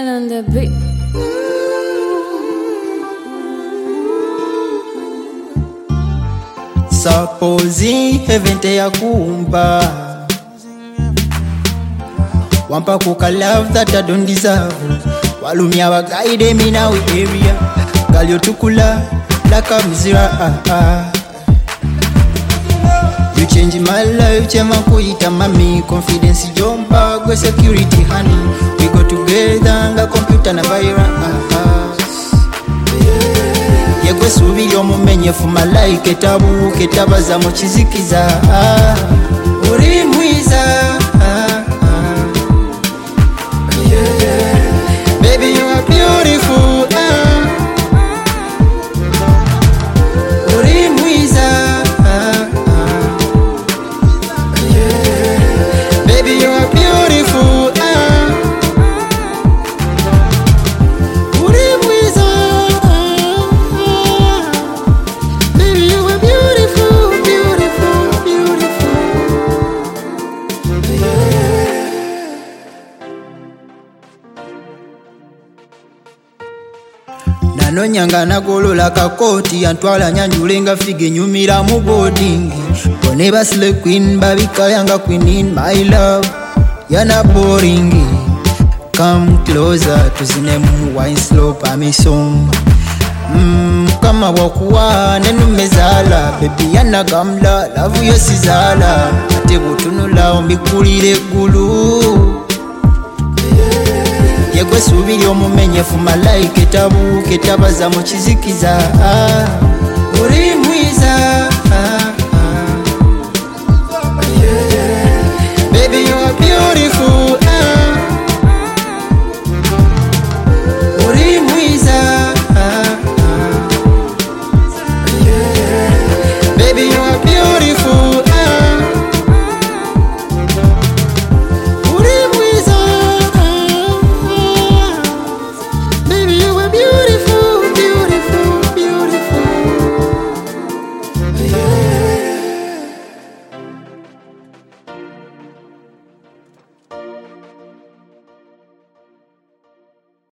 Ken on the beat. Supposing heaven te yakumba Wampa kuka love that I don't deserve Walumia wa guide me now area Galio tukula like a mzira You change my life, chema kuita mami Confidence jomba, go security honey We go together, nga computer na virus Yegwe subiri omumenye fuma like etabu ketabaza mu kizikiza Uri mwiza Baby you are beautiful Uri mwiza Baby you are beautiful Uri mwiza Baby you are beautiful, beautiful, beautiful Nanonyanga nagolola kakoti Antwala nyanjulenga fige nyumira mu boarding Bone basile queen babika yanga queen in my love Yana boring Come closer tuzine mu wine slow pa mi song Kama wakuwa nenu mezala Baby yana gamla love yo sizala Ate butunula ombikulire gulu Yegwe subiri omumenye fuma like etabu ketabaza mu kizikiza Uri mwiza